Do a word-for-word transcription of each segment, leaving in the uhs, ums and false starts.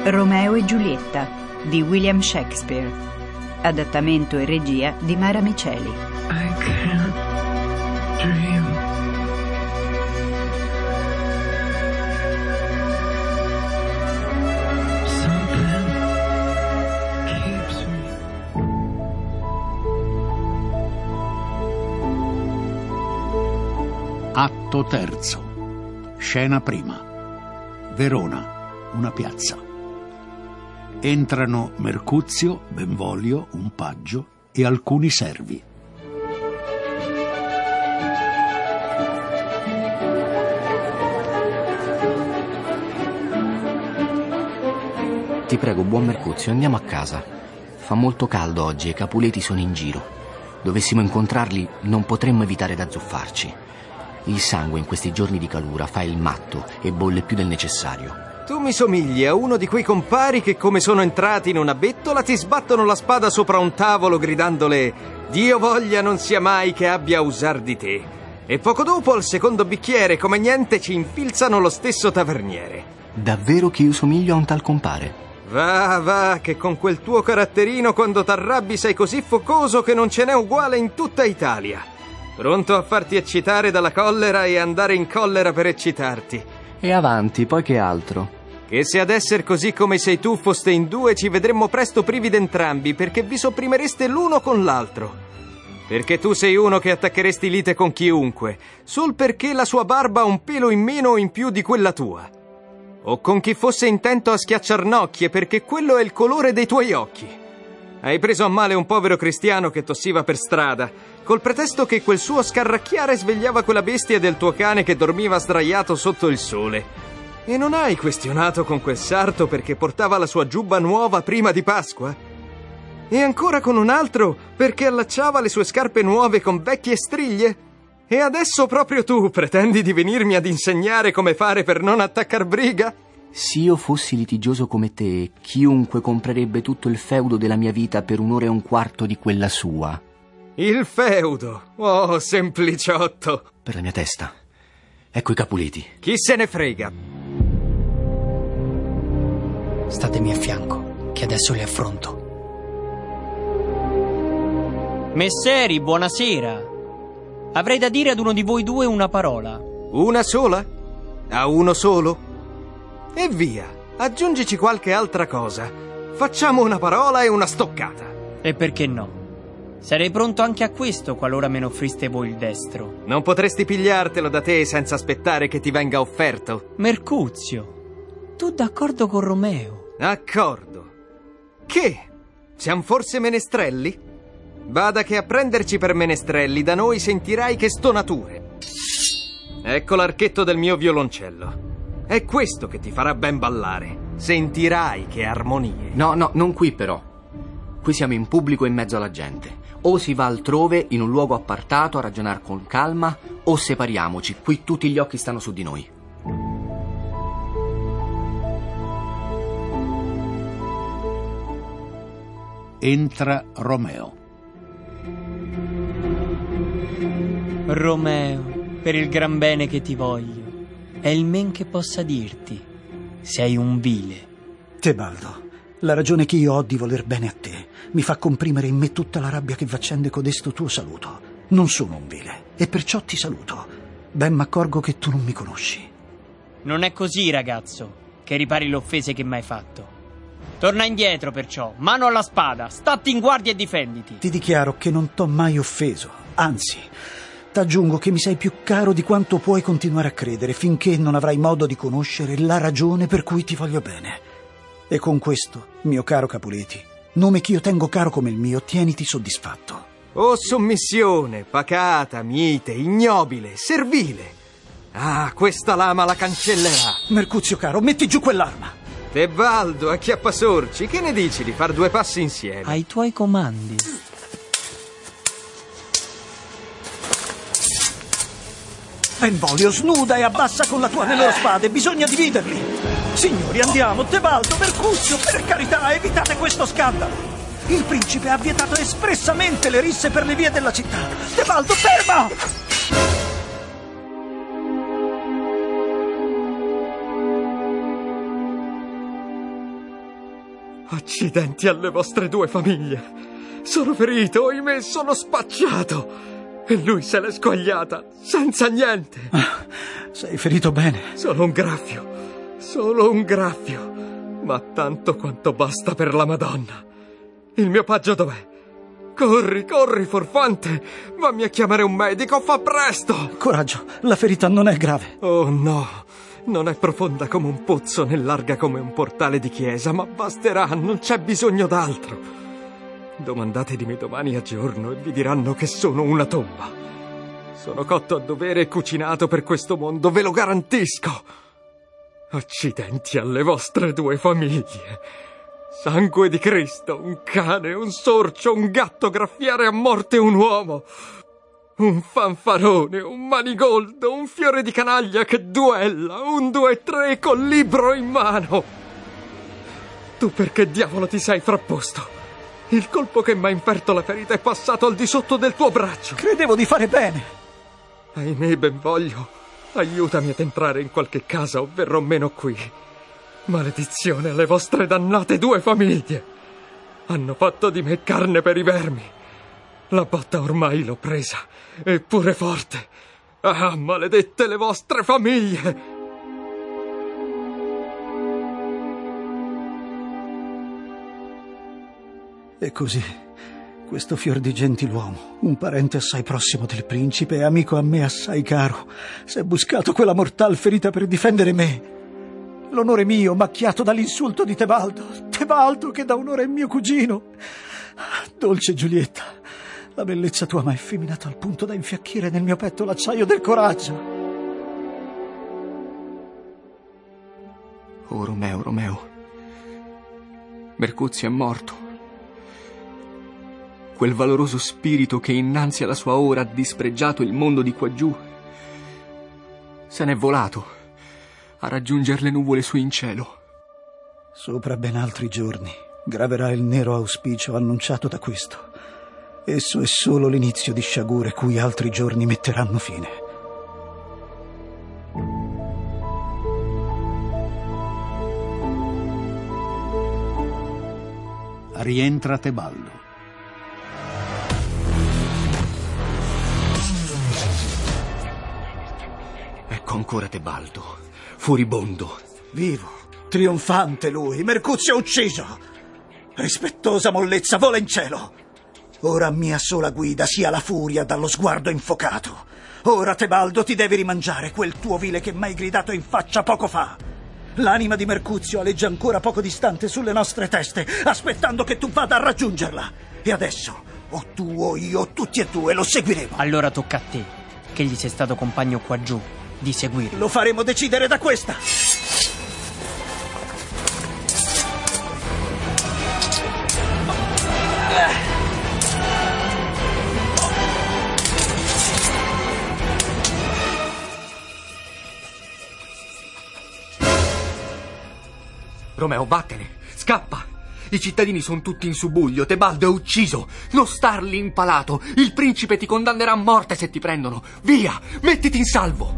Romeo e Giulietta di William Shakespeare. Adattamento e regia di Mara Miceli. I can't dream. Something keeps me. Atto terzo. Scena prima. Verona, una piazza. Entrano Mercuzio, Benvolio, un paggio e alcuni servi. Ti prego, buon Mercuzio, andiamo a casa. Fa molto caldo oggi e i Capuleti sono in giro. Dovessimo incontrarli, non potremmo evitare d'azzuffarci. Il sangue in questi giorni di calura fa il matto e bolle più del necessario. Tu mi somigli a uno di quei compari che, come sono entrati in una bettola, ti sbattono la spada sopra un tavolo gridandole «Dio voglia non sia mai che abbia a usar di te». E poco dopo, al secondo bicchiere, come niente, ci infilzano lo stesso taverniere. Davvero che io somiglio a un tal compare? Va, va, che con quel tuo caratterino quando t'arrabbi sei così focoso che non ce n'è uguale in tutta Italia. Pronto a farti eccitare dalla collera e andare in collera per eccitarti. E avanti, poi che altro? Che se ad esser così come sei tu foste in due, ci vedremmo presto privi d'entrambi, perché vi sopprimereste l'uno con l'altro. Perché tu sei uno che attaccheresti lite con chiunque, sol perché la sua barba ha un pelo in meno o in più di quella tua. O con chi fosse intento a schiacciarnocchie, perché quello è il colore dei tuoi occhi. Hai preso a male un povero cristiano che tossiva per strada, col pretesto che quel suo scarracchiare svegliava quella bestia del tuo cane che dormiva sdraiato sotto il sole. E non hai questionato con quel sarto perché portava la sua giubba nuova prima di Pasqua? E ancora con un altro perché allacciava le sue scarpe nuove con vecchie striglie? E adesso proprio tu pretendi di venirmi ad insegnare come fare per non attaccar briga? Se io fossi litigioso come te, chiunque comprerebbe tutto il feudo della mia vita per un'ora e un quarto di quella sua. Il feudo? Oh, sempliciotto. Per la mia testa. Ecco i Capuleti. Chi se ne frega? Statemi a fianco, che adesso li affronto. Messeri, buonasera. Avrei da dire ad uno di voi due una parola. Una sola? A uno solo? E via, aggiungici qualche altra cosa. Facciamo una parola e una stoccata. E perché no? Sarei pronto anche a questo qualora me ne offriste voi il destro. Non potresti pigliartelo da te senza aspettare che ti venga offerto? Mercuzio, tu d'accordo con Romeo? Accordo. Che? Siamo forse menestrelli? Vada che a prenderci per menestrelli da noi sentirai che stonature. Ecco l'archetto del mio violoncello. È questo che ti farà ben ballare. Sentirai che armonie. No, no, non qui però. Qui siamo in pubblico in mezzo alla gente. O si va altrove, in un luogo appartato, a ragionar con calma, o separiamoci. Qui tutti gli occhi stanno su di noi. Entra Romeo. Romeo, per il gran bene che ti voglio, è il men che possa dirti. Sei un vile. Tebaldo, la ragione che io ho di voler bene a te mi fa comprimere in me tutta la rabbia che v'accende codesto tuo saluto. Non sono un vile e perciò ti saluto. Ben m'accorgo che tu non mi conosci. Non è così, ragazzo, che ripari le offese che m'hai fatto. Torna indietro, perciò, mano alla spada, statti in guardia e difenditi. Ti dichiaro che non t'ho mai offeso, anzi, t'aggiungo che mi sei più caro di quanto puoi continuare a credere finché non avrai modo di conoscere la ragione per cui ti voglio bene. E con questo, mio caro Capuleti, nome che io tengo caro come il mio, tieniti soddisfatto. Oh, sommissione, pacata, mite, ignobile, servile. Ah, questa lama la cancellerà. Mercuzio caro, metti giù quell'arma. Tebaldo, acchiappasorci, che ne dici di far due passi insieme? Ai tuoi comandi. Benvolio, snuda e abbassa con la tua le loro spade, bisogna dividerli. Signori, andiamo, Tebaldo, Mercuzio, per carità, evitate questo scandalo. Il principe ha vietato espressamente le risse per le vie della città. Tebaldo, ferma! Accidenti alle vostre due famiglie. Sono ferito, ahimè, sono spacciato. E lui se l'è squagliata, senza niente. Ah, sei ferito bene? Solo un graffio, solo un graffio. Ma tanto quanto basta per la Madonna. Il mio paggio dov'è? Corri, corri, furfante. Vammi a chiamare un medico, fa presto. Coraggio, la ferita non è grave. Oh no, non è profonda come un pozzo né larga come un portale di chiesa, ma basterà, non c'è bisogno d'altro. Domandatemi domani a giorno e vi diranno che sono una tomba. Sono cotto a dovere e cucinato per questo mondo, ve lo garantisco. Accidenti alle vostre due famiglie. Sangue di Cristo, un cane, un sorcio, un gatto graffiare a morte un uomo. Un fanfarone, un manigoldo, un fiore di canaglia che duella, un due tre col libro in mano. Tu perché diavolo ti sei frapposto? Il colpo che m'ha inferto la ferita è passato al di sotto del tuo braccio. Credevo di fare bene. Ahimè, Benvoglio, aiutami ad entrare in qualche casa o verrò meno qui. Maledizione alle vostre dannate due famiglie. Hanno fatto di me carne per i vermi. La botta ormai l'ho presa, eppure forte. Ah, maledette le vostre famiglie! E così, questo fior di gentiluomo, un parente assai prossimo del principe e amico a me assai caro, si è buscato quella mortal ferita per difendere me. L'onore mio macchiato dall'insulto di Tebaldo, Tebaldo che da un'ora è mio cugino. Dolce Giulietta, la bellezza tua m'ha effeminato al punto da infiacchire nel mio petto l'acciaio del coraggio. Oh Romeo, Romeo, Mercuzio è morto. Quel valoroso spirito che innanzi alla sua ora ha dispregiato il mondo di quaggiù se n'è volato a raggiungere le nuvole su in cielo. Sopra ben altri giorni graverà il nero auspicio annunciato da questo. Esso è solo l'inizio di sciagure cui altri giorni metteranno fine. Rientra Tebaldo. Ecco ancora Tebaldo, furibondo. Vivo, trionfante lui, Mercuzio ucciso. Rispettosa mollezza vola in cielo. Ora mia sola guida sia la furia dallo sguardo infocato. Ora Tebaldo ti devi rimangiare quel tuo vile che m'hai gridato in faccia poco fa. L'anima di Mercuzio aleggia ancora poco distante sulle nostre teste, aspettando che tu vada a raggiungerla. E adesso, o tu o io, tutti e due lo seguiremo. Allora tocca a te, che gli sei stato compagno qua giù, di seguirlo. Lo faremo decidere da questa. Romeo, vattene, scappa. I cittadini sono tutti in subbuglio, Tebaldo è ucciso. Non starli impalato. Il principe ti condannerà a morte se ti prendono. Via, mettiti in salvo.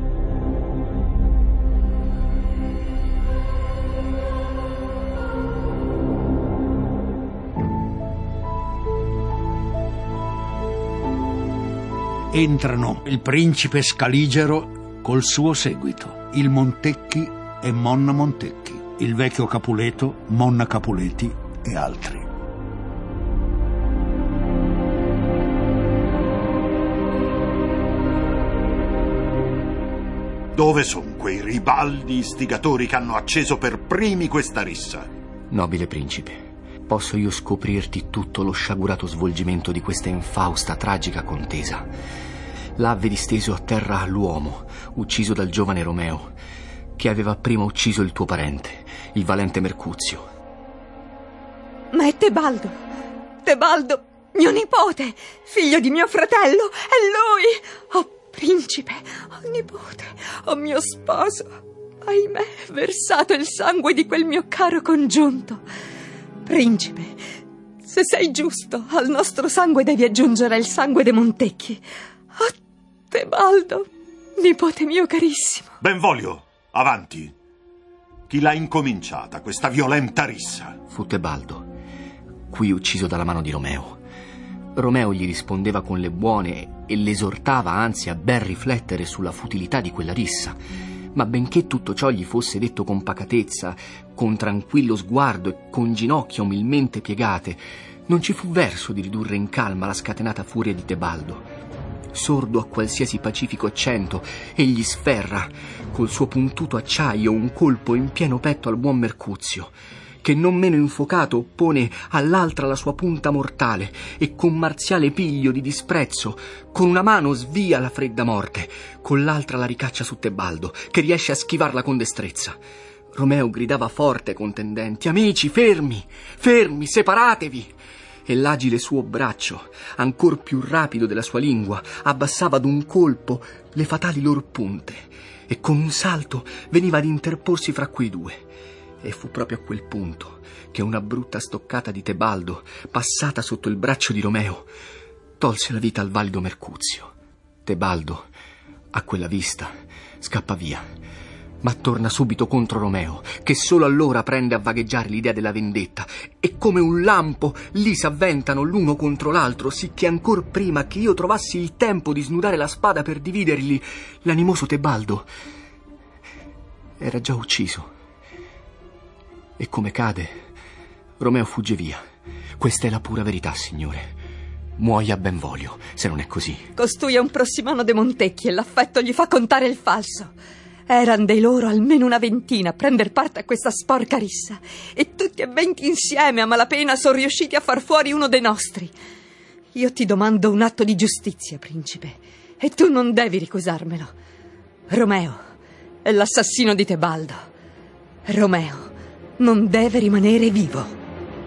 Entrano il principe Scaligero col suo seguito, il Montecchi e Monna Montecchi, il vecchio Capuleto, Monna Capuleti e altri. Dove sono quei ribaldi istigatori che hanno acceso per primi questa rissa? Nobile principe, posso io scoprirti tutto lo sciagurato svolgimento di questa infausta, tragica contesa. Là vedi steso a terra l'uomo, ucciso dal giovane Romeo, che aveva prima ucciso il tuo parente, il valente Mercuzio. Ma è Tebaldo, Tebaldo, mio nipote, figlio di mio fratello, è lui! Oh principe, oh nipote, oh mio sposo, ahimè, versato il sangue di quel mio caro congiunto. Principe, se sei giusto, al nostro sangue devi aggiungere il sangue dei Montecchi. Oh Tebaldo, nipote mio carissimo. Benvolio, avanti. Chi l'ha incominciata, questa violenta rissa? Fu Tebaldo, qui ucciso dalla mano di Romeo. Romeo gli rispondeva con le buone e l'esortava anzi a ben riflettere sulla futilità di quella rissa. Ma benché tutto ciò gli fosse detto con pacatezza, con tranquillo sguardo e con ginocchia umilmente piegate, non ci fu verso di ridurre in calma la scatenata furia di Tebaldo. Sordo a qualsiasi pacifico accento, egli sferra col suo puntuto acciaio un colpo in pieno petto al buon Mercuzio, che non meno infuocato oppone all'altra la sua punta mortale e con marziale piglio di disprezzo, con una mano svia la fredda morte, con l'altra la ricaccia su Tebaldo, che riesce a schivarla con destrezza. Romeo gridava forte ai contendenti: «Amici, fermi, fermi, separatevi!» E l'agile suo braccio, ancor più rapido della sua lingua, abbassava d'un colpo le fatali lor punte, e con un salto veniva ad interporsi fra quei due. E fu proprio a quel punto che una brutta stoccata di Tebaldo, passata sotto il braccio di Romeo, tolse la vita al valido Mercuzio. Tebaldo, a quella vista, scappa via, ma torna subito contro Romeo, che solo allora prende a vagheggiare l'idea della vendetta, e come un lampo lì s'avventano l'uno contro l'altro, sicché ancor prima che io trovassi il tempo di snudare la spada per dividerli, l'animoso Tebaldo era già ucciso. E come cade, Romeo fugge via. Questa è la pura verità, signore. Muoia a Benvolio, se non è così. Costui è un prossimano de Montecchi e l'affetto gli fa contare il falso. Eran dei loro almeno una ventina a prender parte a questa sporca rissa, e tutti e venti insieme a malapena sono riusciti a far fuori uno dei nostri. Io ti domando un atto di giustizia, principe, e tu non devi ricusarmelo. Romeo è l'assassino di Tebaldo. Romeo non deve rimanere vivo.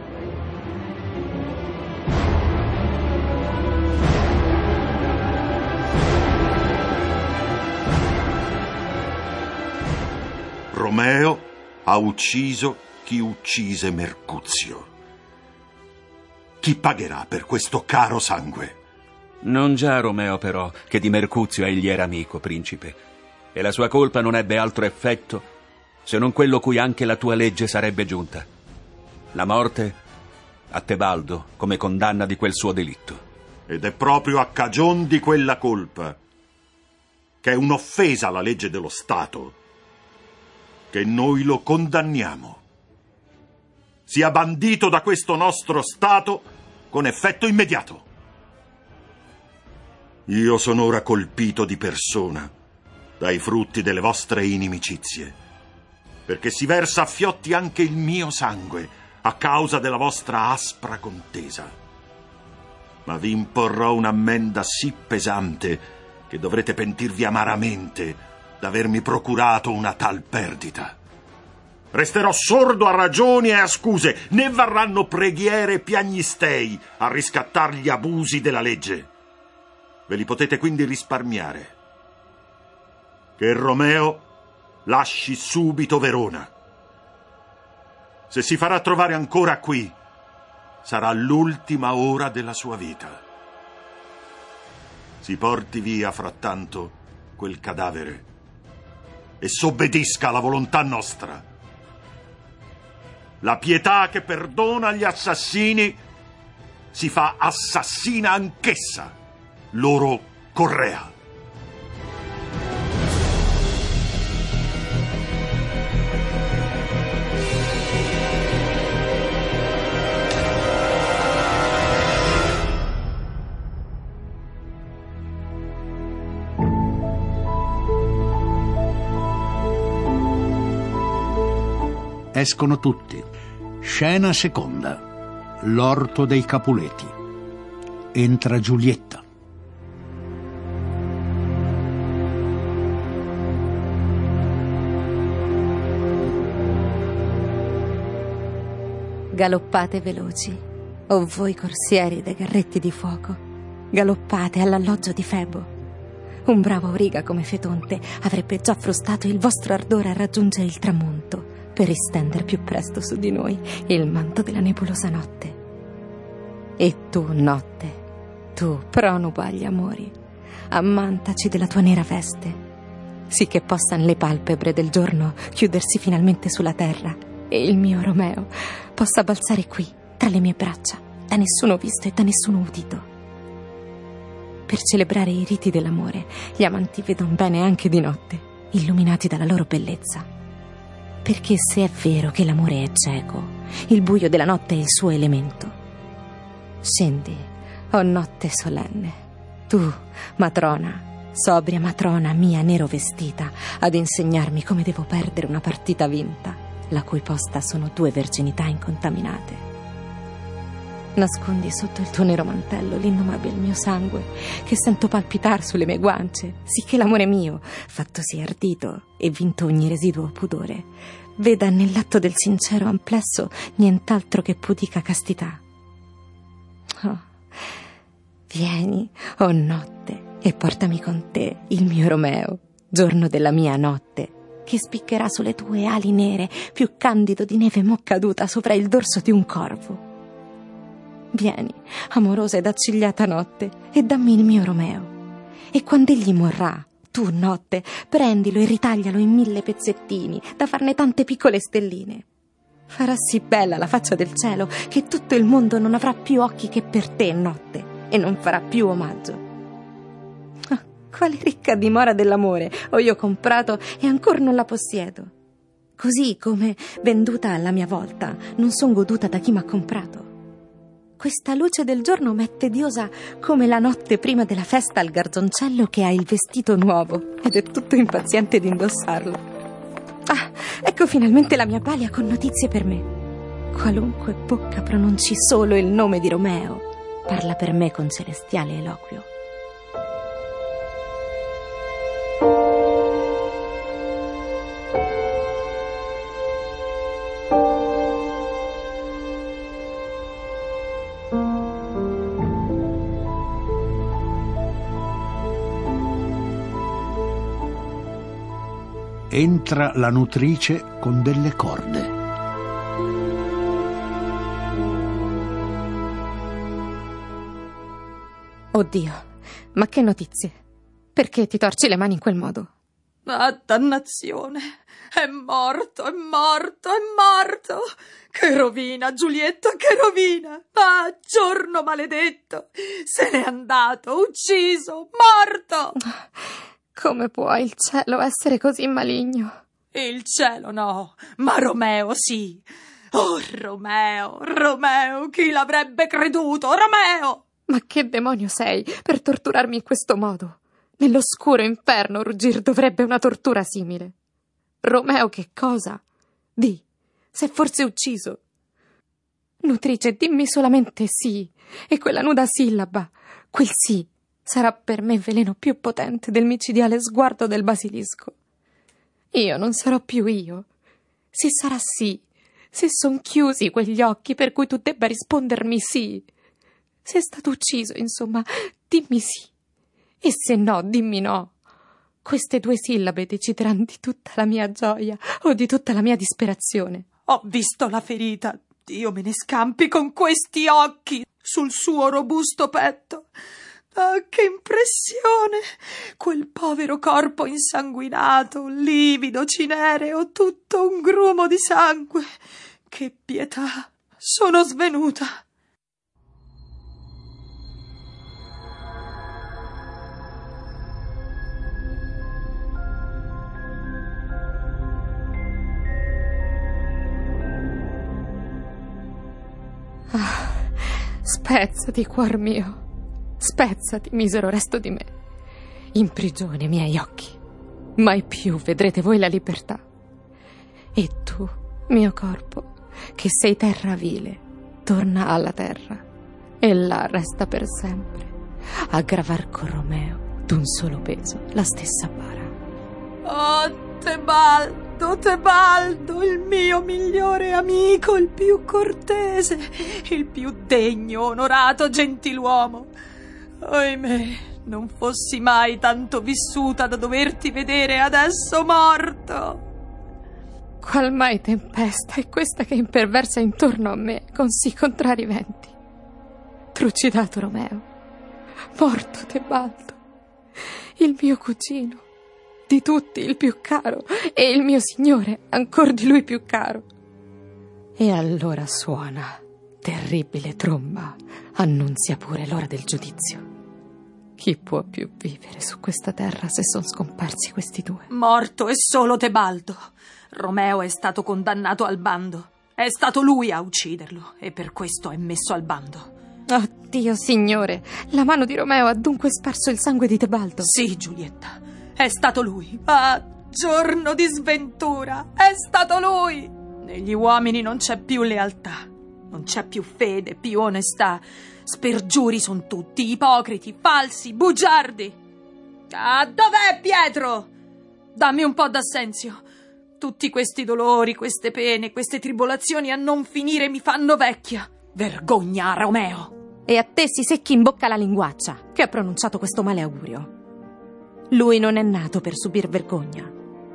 Romeo ha ucciso chi uccise Mercuzio. Chi pagherà per questo caro sangue? Non già Romeo, però, che di Mercuzio egli era amico, principe, e la sua colpa non ebbe altro effetto se non quello cui anche la tua legge sarebbe giunta: la morte a Tebaldo come condanna di quel suo delitto. Ed è proprio a cagion di quella colpa, che è un'offesa alla legge dello Stato, che noi lo condanniamo. Sia bandito da questo nostro Stato con effetto immediato. Io sono ora colpito di persona dai frutti delle vostre inimicizie, perché si versa a fiotti anche il mio sangue a causa della vostra aspra contesa. Ma vi imporrò un'ammenda sì pesante che dovrete pentirvi amaramente d'avermi procurato una tal perdita. Resterò sordo a ragioni e a scuse, né varranno preghiere e piagnistei a riscattar gli abusi della legge. Ve li potete quindi risparmiare. Che Romeo lasci subito Verona. Se si farà trovare ancora qui, sarà l'ultima ora della sua vita. Si porti via frattanto quel cadavere e s'obbedisca alla volontà nostra. La pietà che perdona gli assassini si fa assassina anch'essa, loro Correa. Escono tutti. Scena seconda. L'orto dei Capuleti. Entra Giulietta. Galoppate veloci, o voi corsieri dei carretti di fuoco, galoppate all'alloggio di Febo. Un bravo auriga come Fetonte avrebbe già frustato il vostro ardore a raggiungere il tramonto, per estendere più presto su di noi il manto della nebulosa notte. E tu, notte, tu, pronuba agli amori, ammantaci della tua nera veste. sì che possano le palpebre del giorno chiudersi finalmente sulla terra e il mio Romeo possa balzare qui, tra le mie braccia, da nessuno visto e da nessuno udito. Per celebrare i riti dell'amore, gli amanti vedono bene anche di notte, illuminati dalla loro bellezza. Perché se è vero che l'amore è cieco, il buio della notte è il suo elemento. Scendi, o notte solenne, tu, matrona, sobria matrona mia nero vestita, ad insegnarmi come devo perdere una partita vinta, la cui posta sono due verginità incontaminate. Nascondi sotto il tuo nero mantello l'innomabile mio sangue, che sento palpitar sulle mie guance, sicché l'amore mio, fattosi ardito e vinto ogni residuo pudore, veda nell'atto del sincero amplesso nient'altro che pudica castità. Oh, vieni, o oh notte, e portami con te il mio Romeo, giorno della mia notte, che spiccherà sulle tue ali nere più candido di neve mo' caduta sopra il dorso di un corvo. Vieni, amorosa ed accigliata notte, e dammi il mio Romeo. E quando egli morrà, tu, notte, prendilo e ritaglialo in mille pezzettini, da farne tante piccole stelline. Farà sì bella la faccia del cielo, che tutto il mondo non avrà più occhi che per te, notte, e non farà più omaggio. Ah, quale ricca dimora dell'amore ho io comprato e ancor non la possiedo. Così come, venduta alla mia volta, non son goduta da chi m'ha comprato. Questa luce del giorno m'è tediosa come la notte prima della festa al garzoncello che ha il vestito nuovo ed è tutto impaziente di indossarlo. Ah, ecco finalmente la mia balia con notizie per me. Qualunque bocca pronunci solo il nome di Romeo, parla per me con celestiale eloquio. Entra la nutrice con delle corde. Oddio, ma che notizie? Perché ti torci le mani in quel modo? Ah, dannazione! È morto, è morto, è morto! Che rovina, Giulietta, che rovina! Ah, giorno maledetto! Se n'è andato, ucciso, morto! Come può il cielo essere così maligno? Il cielo no, ma Romeo sì. Oh, Romeo, Romeo, chi l'avrebbe creduto, Romeo! Ma che demonio sei per torturarmi in questo modo? Nell'oscuro inferno ruggir dovrebbe una tortura simile. Romeo che cosa? Di, s'è forse ucciso? Nutrice, dimmi solamente sì, e quella nuda sillaba, quel sì, sarà per me veleno più potente del micidiale sguardo del basilisco. Io non sarò più io. Se sarà sì, se son chiusi quegli occhi per cui tu debba rispondermi sì. Se è stato ucciso, insomma, dimmi sì. E se no, dimmi no. Queste due sillabe decideranno di tutta la mia gioia o di tutta la mia disperazione. Ho visto la ferita, Dio me ne scampi, con questi occhi sul suo robusto petto. Ah, che impressione! Quel povero corpo insanguinato, livido, cinereo, tutto un grumo di sangue. Che pietà! Sono svenuta. Ah, spezzati, cuor mio. Spezzati, misero resto di me. In prigione, miei occhi. Mai più vedrete voi la libertà. E tu, mio corpo, che sei terra vile, torna alla terra, e là resta per sempre, a gravar con Romeo d'un solo peso la stessa bara. Oh, Tebaldo, Tebaldo, il mio migliore amico, il più cortese, il più degno, onorato gentiluomo. Ohimè, non fossi mai tanto vissuta da doverti vedere adesso morto. Qual mai tempesta è questa che imperversa intorno a me con sì contrari venti? Trucidato Romeo, morto Tebaldo, il mio cugino, di tutti il più caro, e il mio Signore ancor di lui più caro. E allora suona, terribile tromba, annunzia pure l'ora del giudizio. Chi può più vivere su questa terra se son scomparsi questi due? Morto è solo Tebaldo. Romeo è stato condannato al bando. È stato lui a ucciderlo e per questo è messo al bando. Oh Dio, Signore, la mano di Romeo ha dunque sparso il sangue di Tebaldo? Sì, Giulietta, è stato lui. Ah, giorno di sventura, è stato lui. Negli uomini non c'è più lealtà, non c'è più fede, più onestà. Spergiuri son tutti, ipocriti, falsi, bugiardi. Ah, dov'è Pietro? Dammi un po' d'assenzio. Tutti questi dolori, queste pene, queste tribolazioni a non finire mi fanno vecchia. Vergogna, Romeo. E a te si secchi in bocca la linguaccia che ha pronunciato questo male augurio. Lui non è nato per subir vergogna.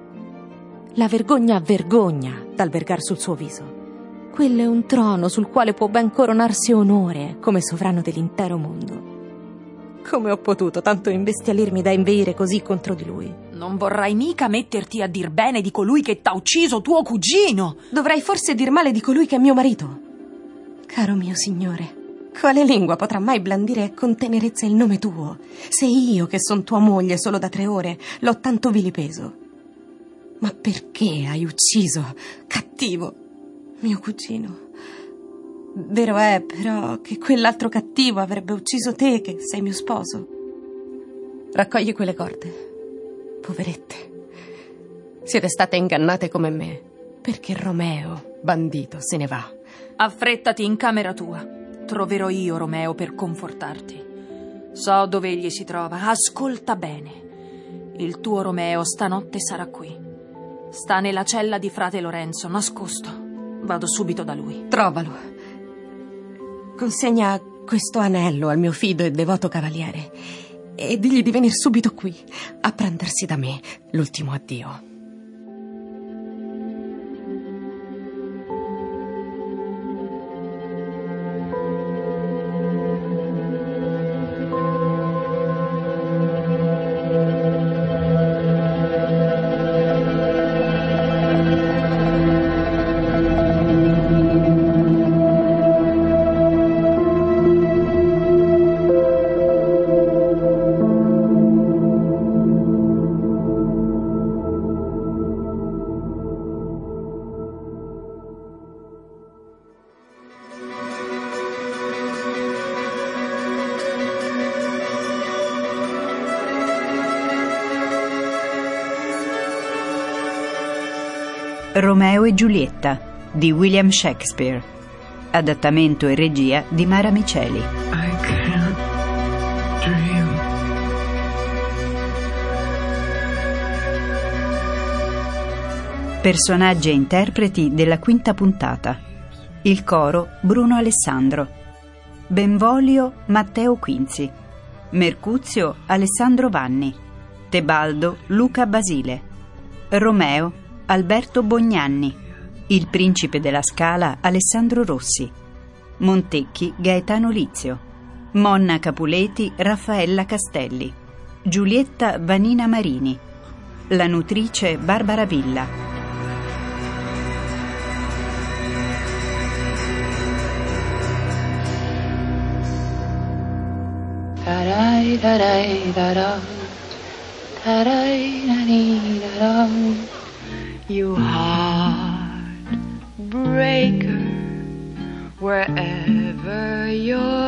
La vergogna vergogna dal vergar sul suo viso. Quello è un trono sul quale può ben coronarsi onore come sovrano dell'intero mondo. Come ho potuto tanto imbestialirmi da inveire così contro di lui? Non vorrai mica metterti a dir bene di colui che t'ha ucciso, tuo cugino. Dovrei forse dir male di colui che è mio marito. Caro mio Signore, quale lingua potrà mai blandire con tenerezza il nome tuo, se io, che son tua moglie solo da tre ore, l'ho tanto vilipeso? Ma perché hai ucciso, cattivo, mio cugino? Vero è, però, che quell'altro cattivo avrebbe ucciso te, che sei mio sposo. Raccogli quelle corde, poverette. Siete state ingannate come me, perché Romeo, bandito, se ne va. Affrettati in camera tua. Troverò io Romeo per confortarti. So dove egli si trova. Ascolta bene. Il tuo Romeo stanotte sarà qui. Sta nella cella di frate Lorenzo, nascosto. Vado subito da lui. Trovalo. Consegna questo anello al mio fido e devoto cavaliere e digli di venire subito qui a prendersi da me l'ultimo addio. Romeo e Giulietta di William Shakespeare. Adattamento e regia di Mara Miceli. I can't dream. Personaggi e interpreti della quinta puntata. Il coro Bruno Alessandro. Benvolio Matteo Quinzi. Mercuzio Alessandro Vanni. Tebaldo Luca Basile. Romeo Alberto Bognanni. Il principe della Scala Alessandro Rossi. Montecchi Gaetano Lizio. Monna Capuleti Raffaella Castelli. Giulietta Vanina Marini. La nutrice Barbara Villa. Da-dai, da-dai, da-da. Da-dai, da-dai, da-da. You heartbreaker, wherever you're